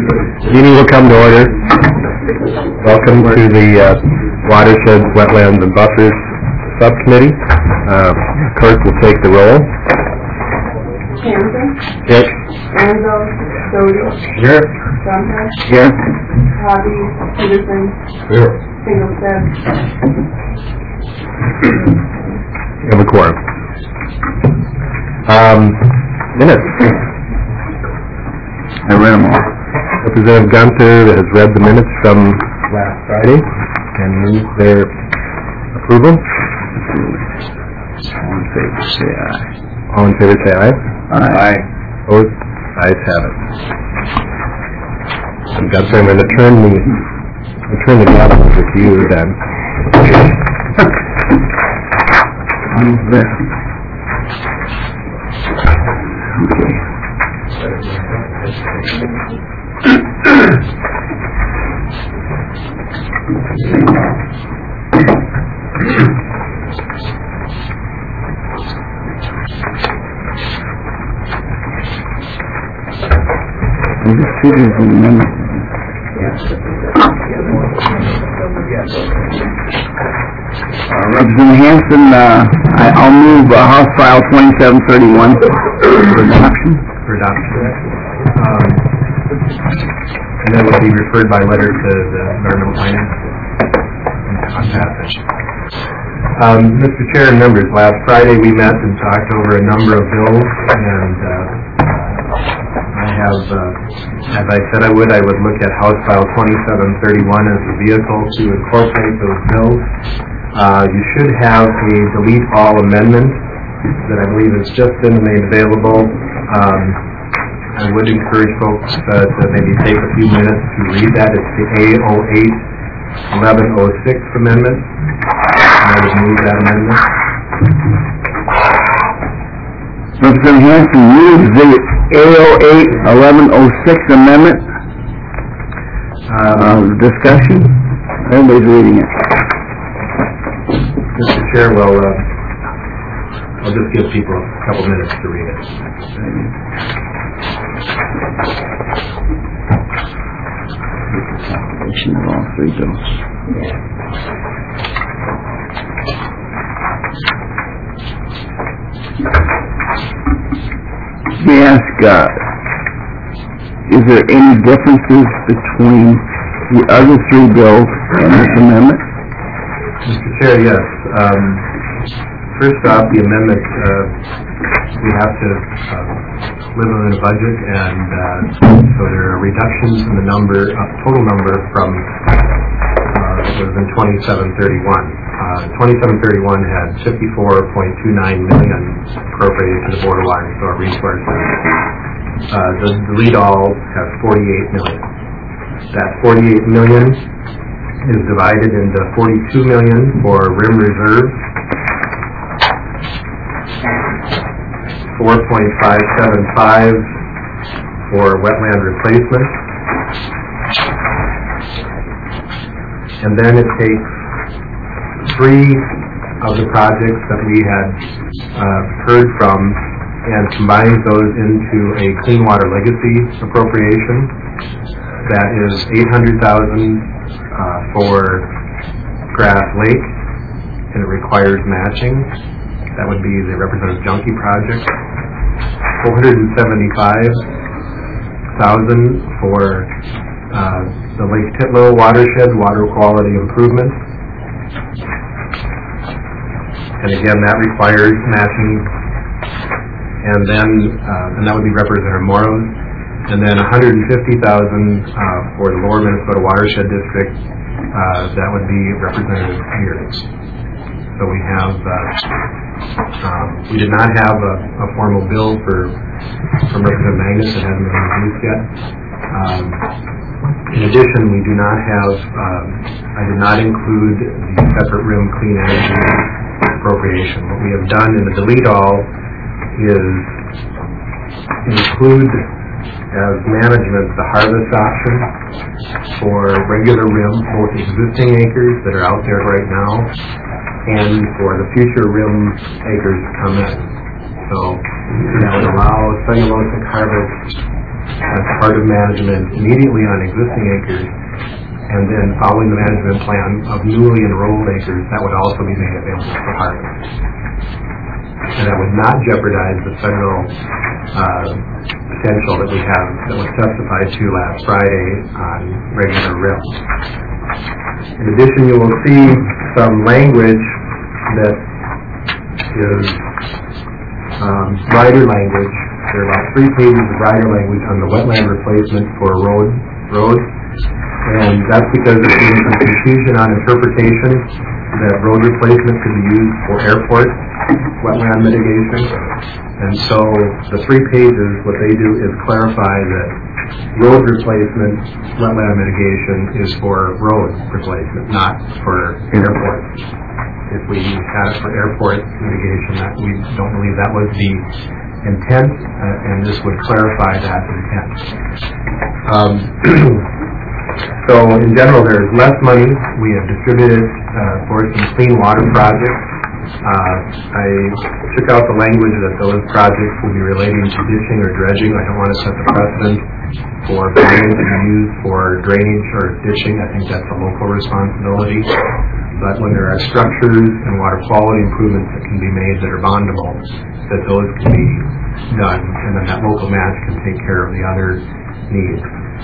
Meeting will come to order. Welcome to the Watersheds, Wetlands, and Buffers Subcommittee. Clerk will take the roll. Hanson. Here. Anzo. Doty. Here. Duncan. Here. Hobby. Peterson. Here. Singlestead. We have a quorum. Minutes. I read them all. Representative Gunther has read the minutes from last Friday and moves their approval. All in favor, say aye. All in favor, say aye. Aye. Opposed? Ayes have it. And Gunther, I'm going to turn the gavel over to you then. Move there. Okay. Representative Hanson, I'll move House File 2731 for adoption. And then will be referred by letter to the Environmental Finance on passage. Mr. Chair and members, last Friday we met and talked over a number of bills, and I have, as I said I would look at House File 2731 as the vehicle to incorporate those bills. You should have a delete all amendment that I believe has just been made available. I would encourage folks to maybe take a few minutes to read that. It's the A08-1106 amendment. And I would move that amendment. Representative Hanson moves the A08-1106 amendment. Discussion? Everybody's reading it. Mr. Chair, well, I'll just give people a couple minutes to read it. Of all three bills. Let me ask, is there any differences between the other three bills and this amendment? Mr. Chair, yes. First off, the amendment, we have to live within a budget, and so there are reductions in the total number from was in 2731. 2731 had 54.29 million appropriated to the Board of Water and Sewer Resources. The delete all has 48 million. That 48 million is divided into 42 million for rim reserve, 4.575 for wetland replacement, and then it takes three of the projects that we had heard from and combines those into a Clean Water Legacy appropriation. That is 800,000 for Grass Lake, and it requires matching. That would be the Representative Junkie project. 475,000 for the Lake Titlow watershed water quality improvement. And again, that requires matching. And then, and that would be Representative Morrow's. And then 150,000 for the Lower Minnesota Watershed District. That would be Representative Mears. So we have, we did not have a formal bill from Representative Magnus that hasn't been introduced yet. In addition, we do not have, I did not include the separate rim clean energy appropriation. What we have done in the delete all is include as management the harvest option for regular rim, both existing acres that are out there right now and for the future rim acres to come in. So that would allow cellulosic harvest as part of management immediately on existing acres, and then following the management plan of newly enrolled acres, that would also be made available for harvest. And that would not jeopardize the federal potential that we have, that was testified to last Friday on regular RIM. In addition, you will see some language that is rider language. There are about 3 pages of rider language on the wetland replacement for roads, and that's because there's been some confusion on interpretation that road replacement could be used for airport wetland mitigation. And so the 3 pages, what they do is clarify that road replacement wetland mitigation is for road replacement, not for airport. If we had it for airport mitigation, that we don't believe that was the intent, and this would clarify that intent. So in general, there's less money. We have distributed for some clean water projects. I took out the language that those projects will be relating to ditching or dredging. I don't want to set the precedent for funding to be used for drainage or ditching. I think that's a local responsibility. But when there are structures and water quality improvements that can be made that are bondable, that those can be done, and then that local match can take care of the other needs.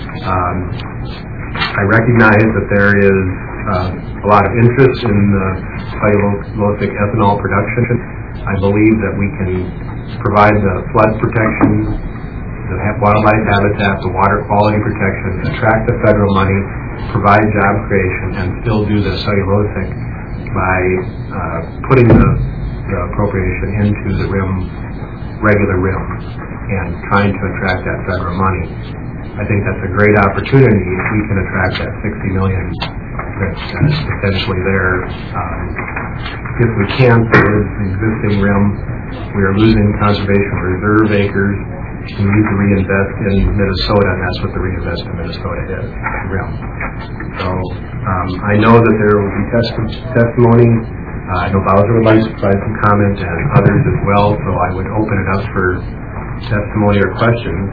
I recognize that there is a lot of interest in the cellulosic ethanol production. I believe that we can provide the flood protection, the wildlife habitat, the water quality protection, attract the federal money, provide job creation, and still do the cellulosic by putting the appropriation into the regular RIM and trying to attract that federal money. I think that's a great opportunity if we can attract that $60 million that's potentially there. If we can't, there is the existing RIM. We are losing conservation reserve acres. We need to reinvest in Minnesota, and that's what the Reinvest in Minnesota is, RIM. So I know that there will be testimony. I know Bowser would like to provide some comment, and others as well, so I would open it up for testimony or questions.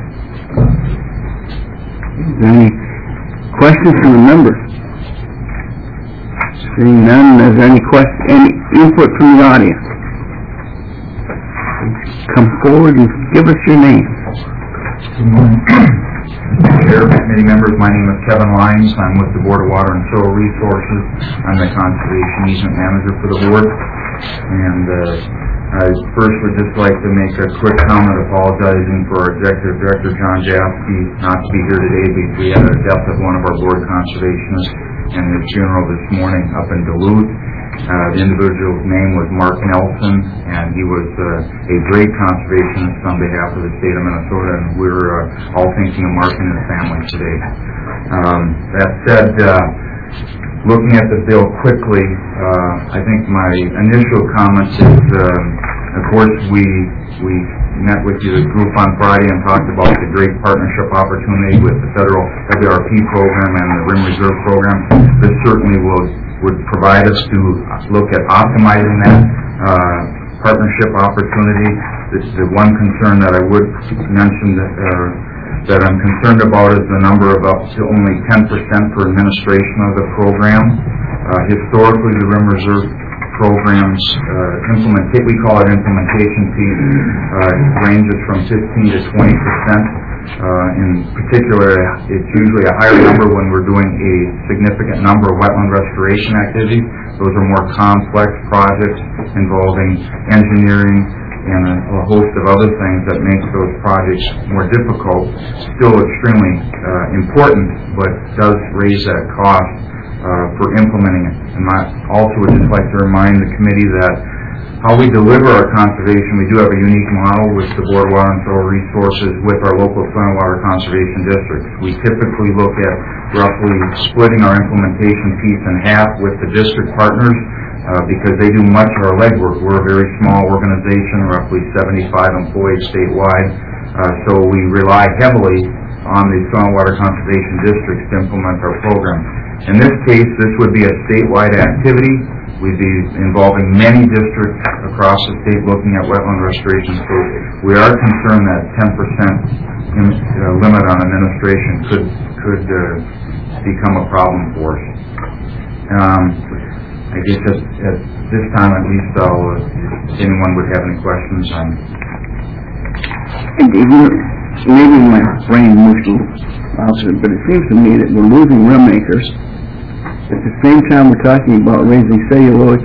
Any questions from the members? Seeing none, is there any input from the audience? Come forward and give us your name. Good morning. Chair, committee members, my name is Kevin Lyons. I'm with the Board of Water and Soil Resources. I'm the Conservation Easement Manager for the board. And I first would just like to make a quick comment apologizing for our Executive Director, John Jaffee, not to be here today because we had a death of one of our board conservationists in the funeral this morning up in Duluth. The individual's name was Mark Nelson, and he was a great conservationist on behalf of the state of Minnesota, and we're all thinking of Mark and his family today. That said, looking at the bill quickly, I think my initial comments is, of course, we met with the group on Friday and talked about the great partnership opportunity with the federal WRP program and the RIM Reserve program. This certainly would provide us to look at optimizing that partnership opportunity. The one concern that I would mention that I'm concerned about is the number of up to only 10% for administration of the program. Historically, the RIM Reserve programs we call it implementation fee, ranges from 15 to 20%. In particular, it's usually a higher number when we're doing a significant number of wetland restoration activities. Those are more complex projects involving engineering and a host of other things that makes those projects more difficult. Still extremely important, but does raise that cost for implementing it. And I also would just like to remind the committee that how we deliver our conservation, we do have a unique model with the Board of Water and Soil Resources with our local soil and water conservation districts. We typically look at roughly splitting our implementation piece in half with the district partners because they do much of our legwork. We're a very small organization, roughly 75 employees statewide, so we rely heavily on the Stormwater Conservation Districts to implement our program. In this case, this would be a statewide activity. We'd be involving many districts across the state looking at wetland restoration. So we are concerned that 10% limit on administration could become a problem for us. I guess at this time, at least, if anyone would have any questions on. Maybe my brain moves a little opposite, but it seems to me that we're losing rim acres. At the same time, we're talking about raising celluloid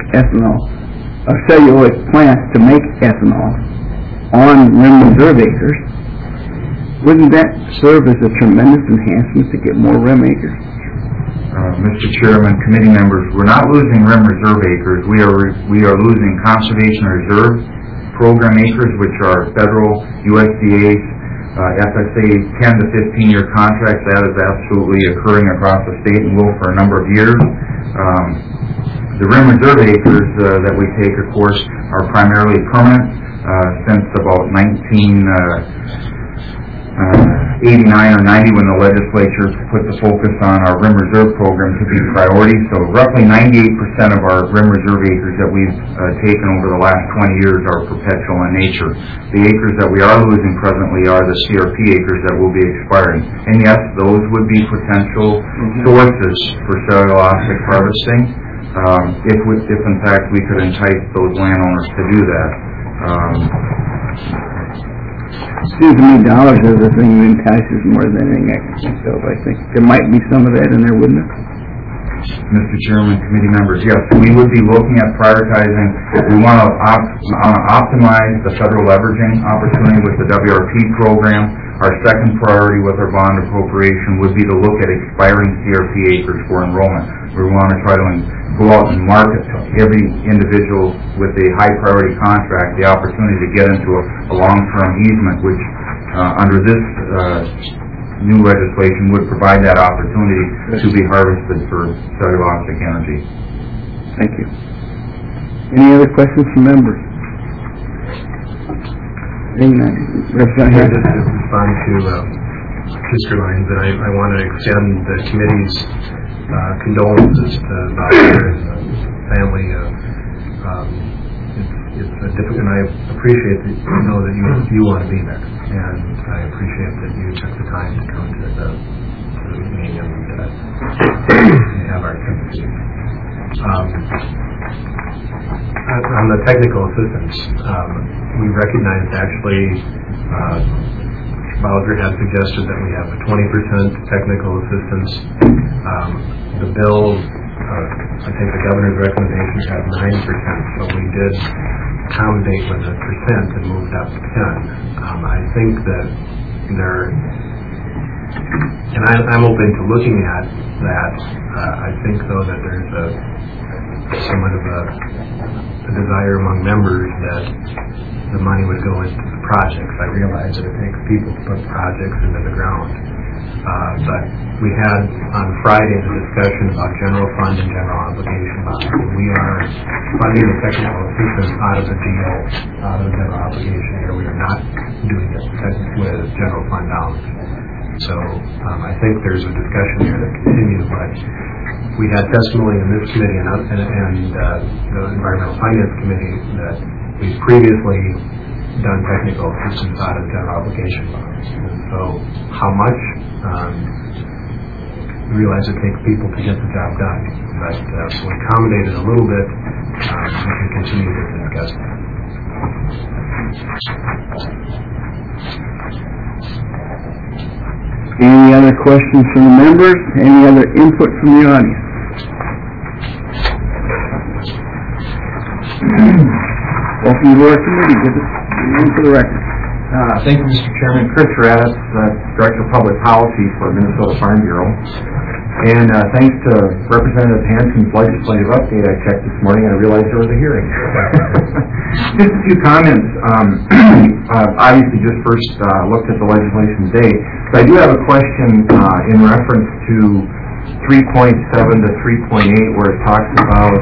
plants to make ethanol on rim reserve acres. Wouldn't that serve as a tremendous enhancement to get more rim acres? Mr. Chairman, committee members, we're not losing rim reserve acres. We are losing conservation reserve program acres, which are federal USDA FSA 10 to 15-year contracts. That is absolutely occurring across the state and will for a number of years. The rim reserve acres that we take, of course, are primarily permanent since about 1989 or 90 when the legislature put the focus on our rim reserve program to be priority. So roughly 98% of our rim reserve acres that we've taken over the last 20 years are perpetual in nature. The acres that we are losing presently are the CRP acres that will be expiring. And yes, those would be potential sources for cellulosic harvesting if in fact we could entice those landowners to do that. Seems to me dollars is the thing that entices more than anything I can think of. I think there might be some of that in there, wouldn't it? Mr. Chairman, committee members, yes, we would be looking at prioritizing. We want to optimize the federal leveraging opportunity with the WRP program. Our second priority with our bond appropriation would be to look at expiring CRP acres for enrollment. We want to try to go out and market to every individual with a high priority contract the opportunity to get into a long-term easement, which under this new legislation would provide that opportunity to be harvested for cellulosic energy. Thank you. Any other questions from members? Representative, just to respond to Mr. Lyons, and I want to extend the committee's condolences to Dr. and his family. It's difficult, and I appreciate that you know that you want to be there, and I appreciate that you took the time to come to the meeting and have our sympathy. On the technical assistance, we recognized actually Bowser had suggested that we have a 20% technical assistance. The bill, I think the governor's recommendations had 9%, so we did accommodate with a percent and moved up to 10. I think that and I'm open to looking at that. I think though that there's somewhat of a desire among members that the money would go into the projects. I realize that it takes people to put projects into the ground. But we had on Friday the discussion about general fund and general obligation bonds. We are funding the technical assistance out of the DO, out of the general obligation here. We are not doing it with general fund dollars. So I think there's a discussion here that continues, but we had testimony in this committee and the Environmental Finance Committee that we've previously done technical assistance out of general obligation bonds. And so how much, we realize it takes people to get the job done, but so we accommodated a little bit. We can continue to discuss that. Any other questions from the members? Any other input from the audience? Welcome to our committee. Give us your name for the record. Thank you, Mr. Chairman. Chris Raddatz, Director of Public Policy for Minnesota Farm Bureau. And thanks to Representative Hansen's legislative update I checked this morning, I realized there was a hearing. Just a few comments. Obviously, just first looked at the legislation today. So I do have a question in reference to 3.7 to 3.8, where it talks about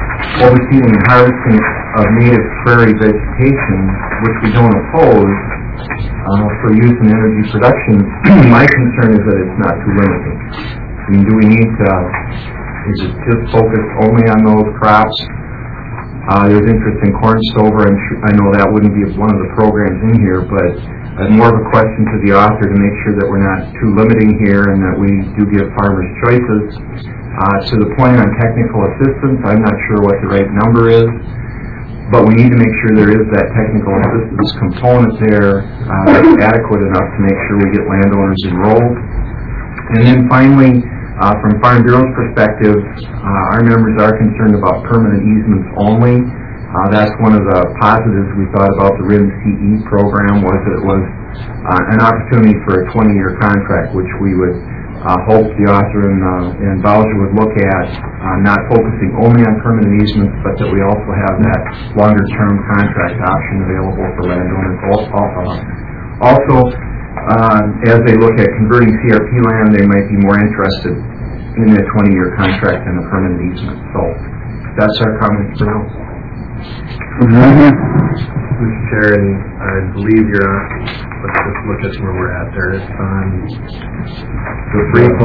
overseeding and harvesting of native prairie vegetation, which we don't oppose. for use in energy production, my concern is that it's not too limiting. I mean, do we need to, is it just focused only on those crops? There's interest in corn stover, and I know that wouldn't be one of the programs in here, but more of a question to the author to make sure that we're not too limiting here and that we do give farmers choices. To the point on technical assistance, I'm not sure what the right number is, but we need to make sure there is that technical assistance component there that's adequate enough to make sure we get landowners enrolled. And then finally, from Farm Bureau's perspective, our members are concerned about permanent easements only. That's one of the positives we thought about the RIM CE program, was that it was an opportunity for a 20-year contract, which we would hope the author and Bowser would look at, not focusing only on permanent easements, but that we also have that longer-term contract option available for landowners. Also, as they look at converting CRP land, they might be more interested in a 20-year contract than a permanent easement. So that's our comments for now. Mr. Chair, and I believe you're on, let's just look at where we're at there. It's on the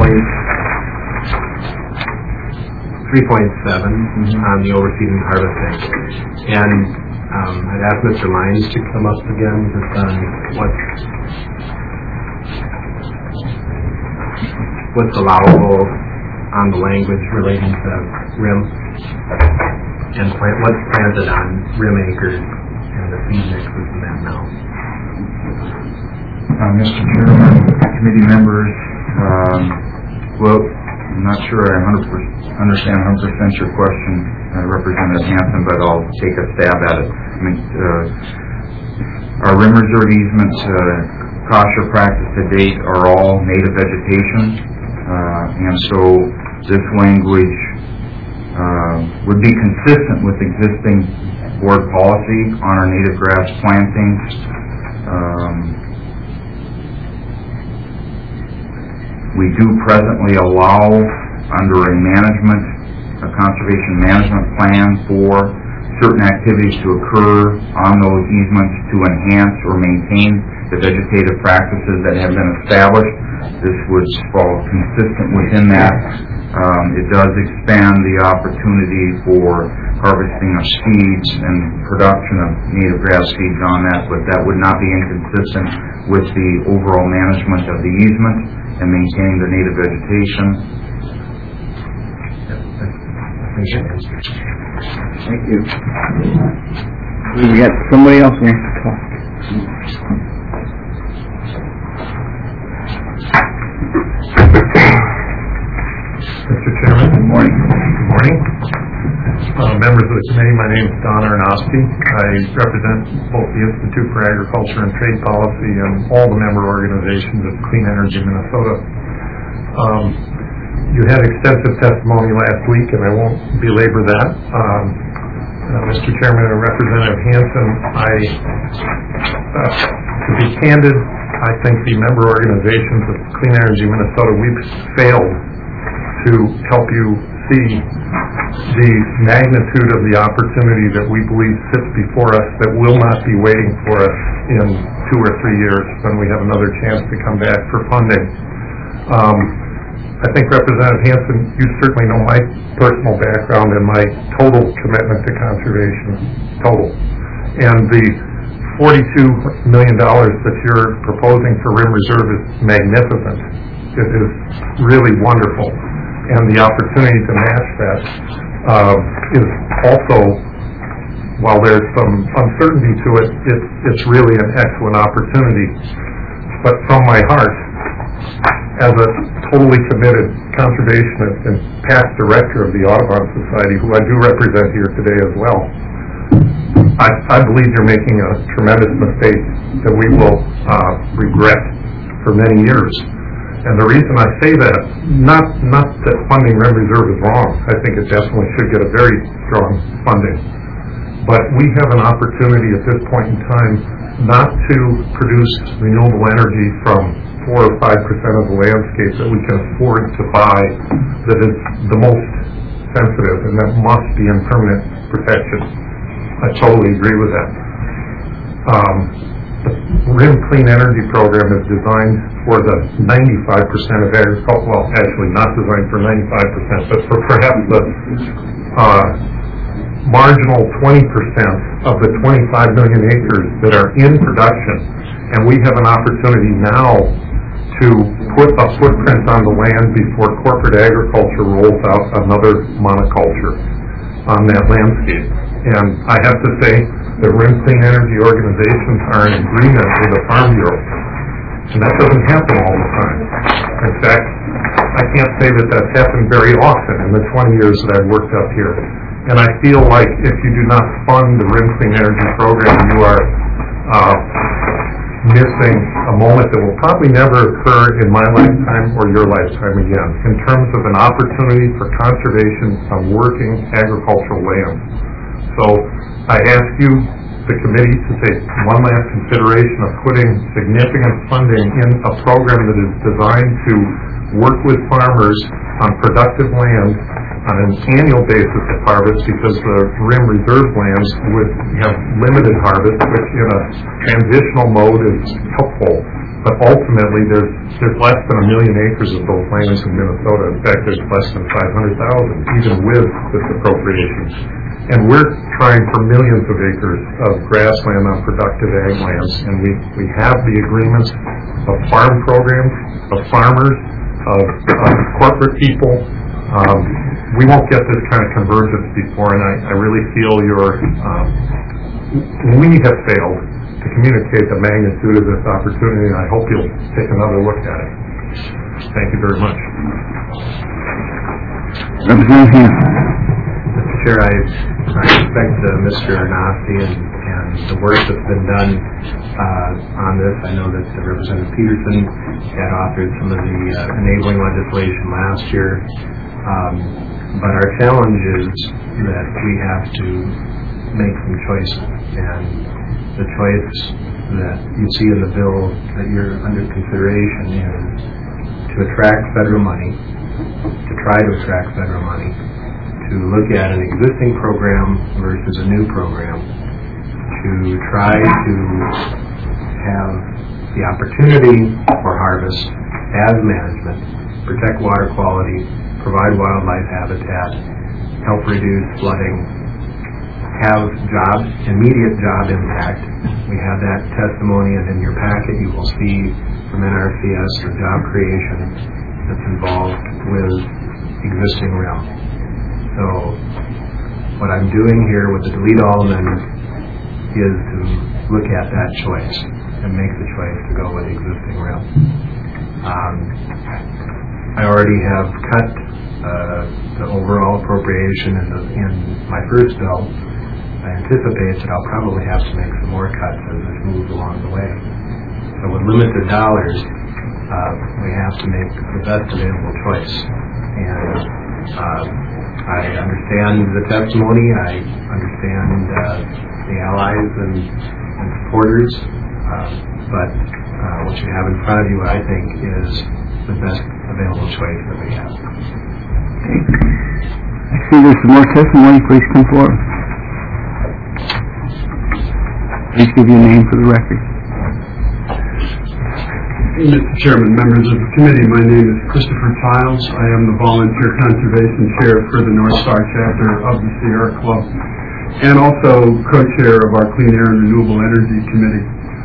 3.7 on the overseeding and harvesting. And I'd ask Mr. Lyons to come up again just on what's allowable on the language relating to RIM and what's planted on RIM acres and the seed mixes in that now. Mr. Chairman, committee members, well, I'm not sure I understand 100% your question, Representative Hansen, but I'll take a stab at it. I mean, our RIM reserve easements, kosher practice to date, are all native vegetation, and so this language would be consistent with existing board policy on our native grass plantings. We do presently allow, under a conservation management plan, for certain activities to occur on those easements to enhance or maintain the vegetative practices that have been established. This would fall consistent within that. It does expand the opportunity for harvesting of seeds and production of native grass seeds on that, but that would not be inconsistent with the overall management of the easement and maintaining the native vegetation. Thank you. We got somebody else who wants to talk. Mr. Chairman. Good morning. Good morning. Members of the committee, my name is Don Arnowski. I represent both the Institute for Agriculture and Trade Policy and all the member organizations of Clean Energy Minnesota. You had extensive testimony last week, and I won't belabor that. Mr. Chairman and Representative Hansen, to be candid, I think the member organizations of Clean Energy Minnesota, we've failed to help you see the magnitude of the opportunity that we believe sits before us that will not be waiting for us in 2 or 3 years when we have another chance to come back for funding. I think, Representative Hansen, you certainly know my personal background and my total commitment to conservation, total. And the $42 million that you're proposing for RIM Reserve is magnificent. It is really wonderful. And the opportunity to match that is also, while there's some uncertainty to it, it's really an excellent opportunity. But from my heart, as a totally committed conservationist and past director of the Audubon Society, who I do represent here today as well, I believe you're making a tremendous mistake that we will regret for many years. And the reason I say that, not that funding RIM Reserve is wrong. I think it definitely should get a very strong funding. But we have an opportunity at this point in time not to produce renewable energy from 4 or 5% of the landscape that we can afford to buy that is the most sensitive and that must be in permanent protection. I totally agree with that. the RIM Clean Energy Program is designed for the 95% of agriculture, well, actually not designed for 95%, but for perhaps the marginal 20% of the 25 million acres that are in production. And we have an opportunity now to put a footprint on the land before corporate agriculture rolls out another monoculture on that landscape. And I have to say, the RIM Clean Energy organizations are in agreement with the Farm Bureau. And that doesn't happen all the time. In fact, I can't say that that's happened very often in the 20 years that I've worked up here. And I feel like if you do not fund the RIM Clean Energy Program, you are missing a moment that will probably never occur in my lifetime or your lifetime again, in terms of an opportunity for conservation of working agricultural land. So I ask you, the committee, to take one last consideration of putting significant funding in a program that is designed to work with farmers on productive land on an annual basis of harvest, because the RIM reserve lands would have limited harvest, which in a transitional mode is helpful. But ultimately, there's less than 1 million acres of those lands in Minnesota. In fact, there's less than 500,000, even with this appropriation. And we're trying for millions of acres of grassland on productive ag lands. And we have the agreements of farm programs, of farmers, of corporate people. We won't get this kind of convergence before, and I really feel we have failed to communicate the magnitude of this opportunity, and I hope you'll take another look at it. Thank you very much. Mr. Chair, I respect Mr. Arnasty and the work that's been done on this. I know that Representative Peterson had authored some of the enabling legislation last year. But our challenge is that we have to make some choices, and the choice that you see in the bill that you're under consideration is to attract federal money, to try to attract federal money, to look at an existing program versus a new program, to try to have the opportunity for harvest as management, protect water quality, provide wildlife habitat, help reduce flooding, have immediate job impact. We have that testimony, and in your packet you will see from NRCS the job creation that's involved with existing RIM. So what I'm doing here with the delete all amendment is to look at that choice and make the choice to go with existing RIM. I already have cut the overall appropriation in my first bill. I anticipate that I'll probably have to make some more cuts as this moves along the way. So with limited dollars, we have to make the best available choice. And I understand the testimony. I understand the allies and supporters. But what you have in front of you, I think, is the best available choice that we have. Okay. I see there's some more testimony. Please come forward. Please give your name for the record. Mr. Chairman, members of the committee, my name is Christopher Tiles. I am the volunteer conservation chair for the North Star chapter of the Sierra Club, and also co-chair of our Clean Air and Renewable Energy Committee.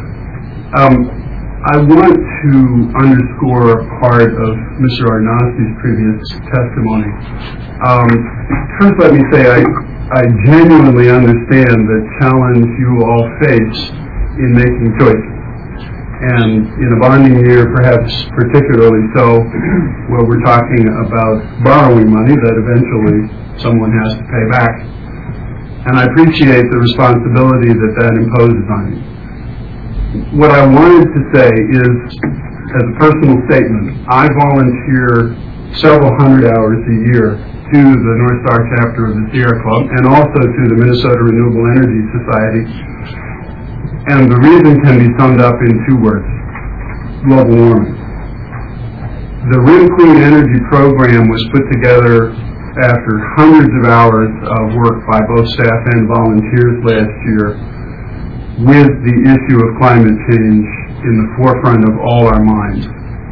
I want to underscore a part of Mr. Arnasty's previous testimony. First, let me say I genuinely understand the challenge you all face in making choices. And in a bonding year, perhaps particularly so, where we're talking about borrowing money that eventually someone has to pay back. And I appreciate the responsibility that imposes on you. What I wanted to say is, as a personal statement, I volunteer several hundred hours a year to the North Star chapter of the Sierra Club and also to the Minnesota Renewable Energy Society. And the reason can be summed up in 2 words: global warming. The RIM Clean Energy Program was put together after hundreds of hours of work by both staff and volunteers last year with the issue of climate change in the forefront of all our minds.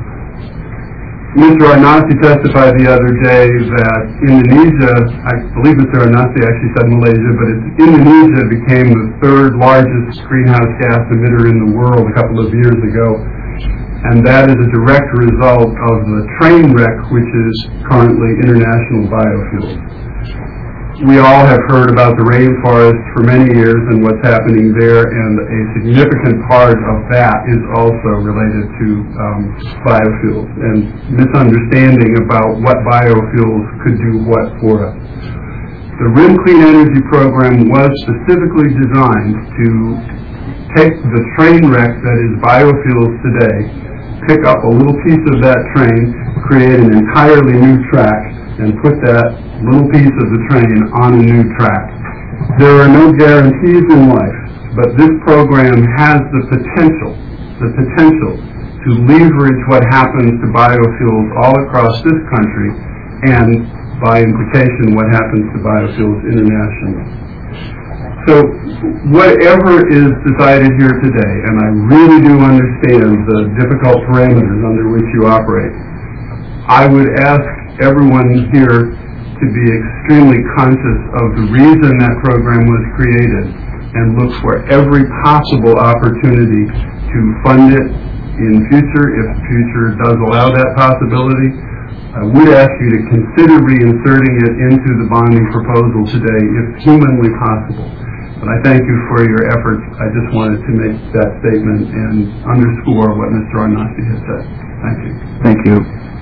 Mr. Arnasi testified the other day that Indonesia, I believe Mr. Arnasi actually said Malaysia, but Indonesia became the third largest greenhouse gas emitter in the world a couple of years ago. And that is a direct result of the train wreck, which is currently International Biofuels. We all have heard about the rainforest for many years and what's happening there, and a significant part of that is also related to biofuels and misunderstanding about what biofuels could do what for us. The RIM Clean Energy Program was specifically designed to take the train wreck that is biofuels today, pick up a little piece of that train, create an entirely new track, and put that little piece of the train on a new track. There are no guarantees in life, but this program has the potential to leverage what happens to biofuels all across this country, and by implication what happens to biofuels internationally. So whatever is decided here today, and I really do understand the difficult parameters under which you operate, I would ask everyone here to be extremely conscious of the reason that program was created and look for every possible opportunity to fund it in future, if future does allow that possibility. I would ask you to consider reinserting it into the bonding proposal today if humanly possible. But I thank you for your efforts. I just wanted to make that statement and underscore what Mr. Arnasi has said. Thank you. Thank you.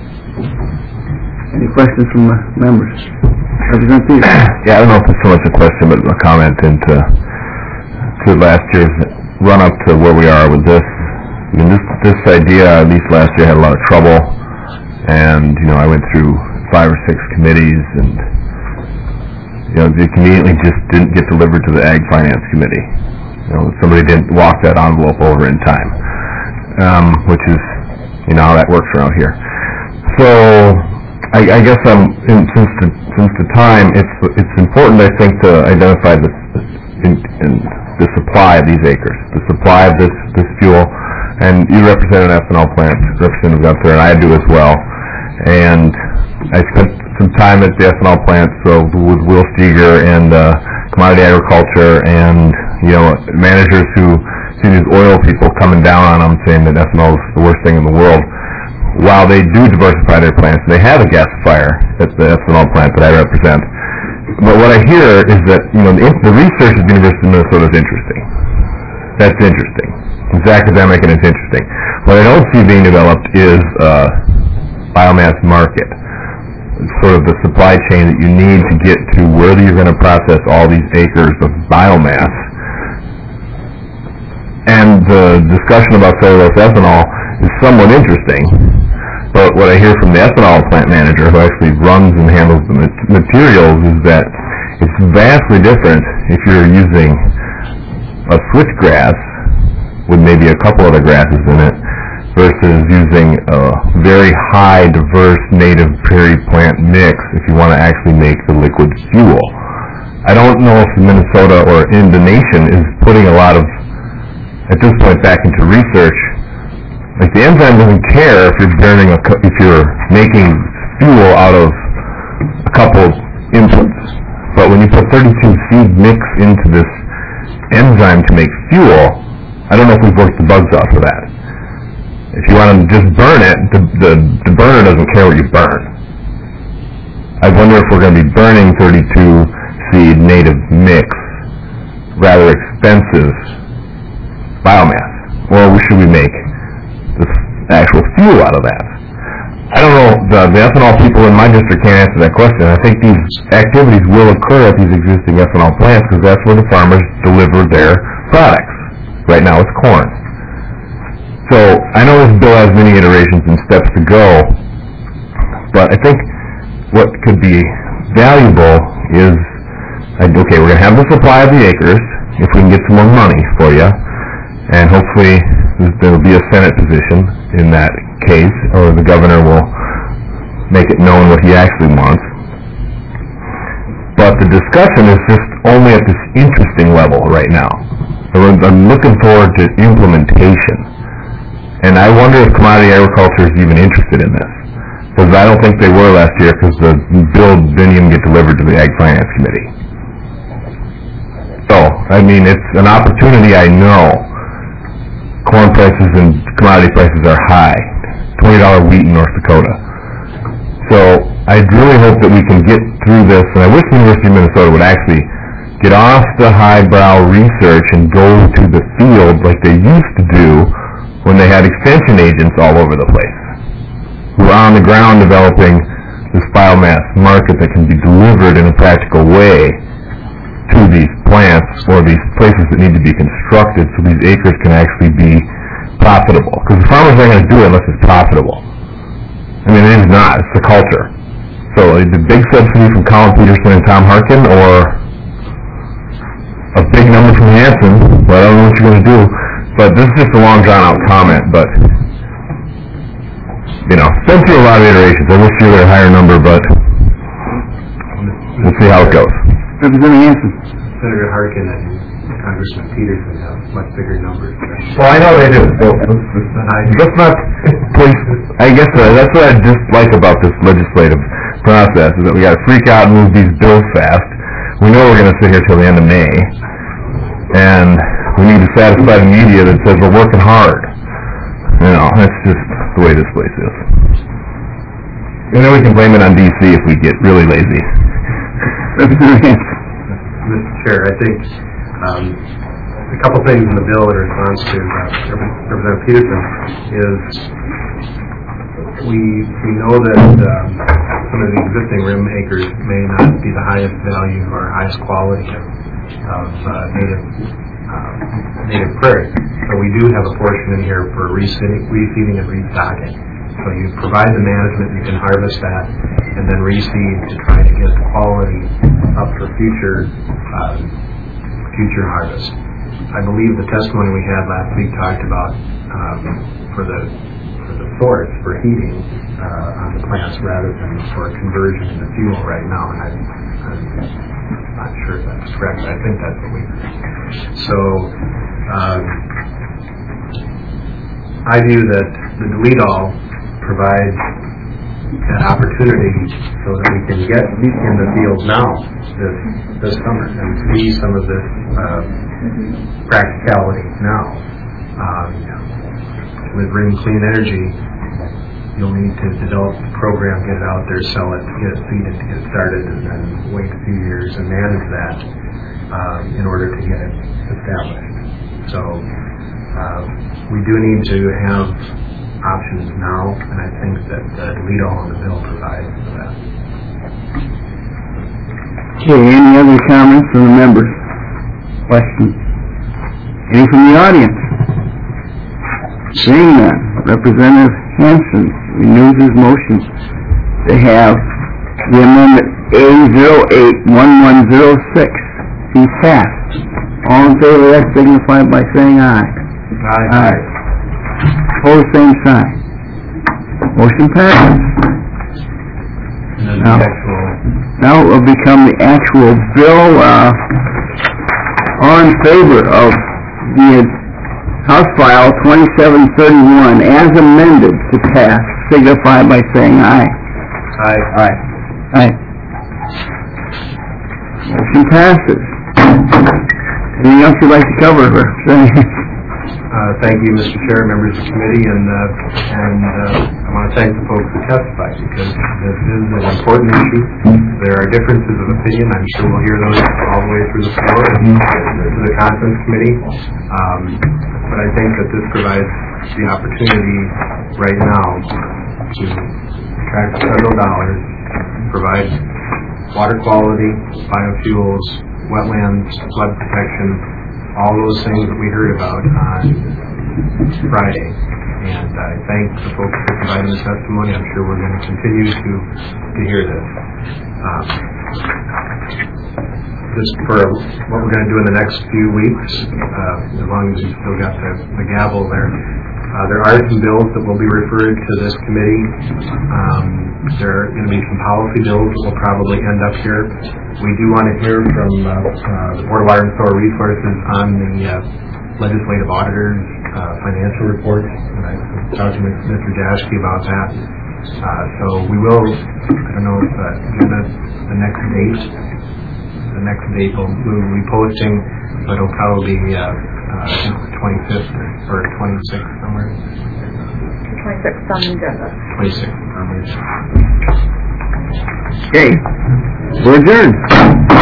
Any questions from the members? Representative? Yeah, I don't know if it's so much a question, but a comment into last year's run-up to where we are with this. I mean, this idea, at least last year, had a lot of trouble, and, I went through 5 or 6 committees, and, it conveniently just didn't get delivered to the Ag Finance Committee. Somebody didn't walk that envelope over in time, which is, how that works around here. So, I guess since the time, it's important, I think, to identify the supply of these acres, the supply of this fuel, and you represent an ethanol plant, Representative Gunther, and I do as well. And I spent some time at the ethanol plant, so with Will Steger and Commodity Agriculture, and managers who see these oil people coming down on them, saying that ethanol is the worst thing in the world. While they do diversify their plants, they have a gasifier at the ethanol plant that I represent. But what I hear is that, the research at the University of Minnesota is interesting. That's interesting. It's academic and it's interesting. What I don't see being developed is a biomass market. It's sort of the supply chain that you need to get to where you're going to process all these acres of biomass. And the discussion about cellulose ethanol is somewhat interesting. But what I hear from the ethanol plant manager, who actually runs and handles the materials, is that it's vastly different if you're using a switchgrass with maybe a couple other grasses in it versus using a very high, diverse, native prairie plant mix if you want to actually make the liquid fuel. I don't know if Minnesota or Indonesia is putting a lot of, at this point, back into research. Like, the enzyme doesn't care if you're burning if you're making fuel out of a couple inputs. But when you put 32 seed mix into this enzyme to make fuel, I don't know if we've worked the bugs out for that. If you want to just burn it, the burner doesn't care what you burn. I wonder if we're going to be burning 32 seed native mix, rather expensive biomass, or should we make this actual fuel out of that? I don't know, the ethanol people in my district can't answer that question. I think these activities will occur at these existing ethanol plants because that's where the farmers deliver their products. Right now it's corn. So I know this bill has many iterations and steps to go, but I think what could be valuable is, okay, we're going to have the supply of the acres if we can get some more money for you, and hopefully there will be a Senate position in that case, or the governor will make it known what he actually wants. But the discussion is just only at this interesting level right now. I'm looking forward to implementation. And I wonder if commodity agriculture is even interested in this. Because I don't think they were last year because the bill didn't even get delivered to the Ag Finance Committee. So, I mean, it's an opportunity. I know corn prices and commodity prices are high. $20 wheat in North Dakota. So, I really hope that we can get through this, and I wish the University of Minnesota would actually get off the highbrow research and go to the field like they used to do when they had extension agents all over the place, who are on the ground developing this biomass market that can be delivered in a practical way to these plants or these places that need to be constructed so these acres can actually be profitable. Because the farmers aren't going to do it unless it's profitable. I mean, it is not. It's the culture. So the big subsidy from Colin Peterson and Tom Harkin, or a big number from Hanson, well, I don't know what you're going to do. But this is just a long, drawn-out comment, but, you know, it's been through a lot of iterations. I wish you were a higher number, but we'll see how it goes. Representative Hanson. Senator Harkin and Congressman Peterson have much bigger numbers. Well, I know they do. So let's not, please, I guess that's what I dislike about this legislative process, is that we got to freak out and move these bills fast. We know we're going to sit here till the end of May, and we need to satisfy the media that says we're working hard. You know, that's just the way this place is. And then we can blame it on D.C. if we get really lazy. Mr. Chair, I think a couple things in the bill in response to Representative Peterson is we know that some of the existing rim acres may not be the highest value or highest quality of native prairie. So we do have a portion in here for reseeding and restocking. So you provide the management, you can harvest that, and then reseed to try to get the quality up for future harvest. I believe the testimony we had last week talked about for the source for heating on the plants rather than for conversion into fuel right now. And I'm not sure if that's correct. I think that's what we heard. So I view that the delete all provides an opportunity so that we can get in the field now this summer and see some of this practicality now. With Ring Clean Energy, you'll need to develop the program, get it out there, sell it, get it seeded, to get it started, and then wait a few years and manage that in order to get it established. So we do need to have options now, and I think that the delete all in the bill provides for that. Okay, any other comments from the members? Questions? Any from the audience? Seeing none, Representative Hanson renews his motion to have the amendment A081106 be passed. All in favor of that signify by saying aye. Aye. Opposed, same sign. Motion passes. Now it will become the actual bill. All in favor of the House File 2731 as amended to pass, signify by saying aye. Aye. Aye. Aye. Motion passes. Anything else you'd like to cover, Representative? Thank you, Mr. Chair, members of the committee, and I want to thank the folks who testified because this is an important issue. There are differences of opinion. I'm sure we'll hear those all the way through the floor and to the conference committee. But I think that this provides the opportunity right now to attract federal dollars, provide water quality, biofuels, wetlands, flood protection, all those things that we heard about on Friday. And I thank the folks for providing the testimony. I'm sure we're going to continue to hear this. Just for what we're going to do in the next few weeks, as long as you still got the gavel there, There are some bills that will be referred to this committee. There are going to be some policy bills that will probably end up here. We do want to hear from the Board of Water and Sewer Resources on the legislative auditor's financial reports, and I talked to Mr. Jaschke about that. So we will, I don't know if the next date we'll be posting, but it'll probably be I think the 25th or 26th somewhere. 26th on the agenda. 26th on the agenda. Okay, we're adjourned.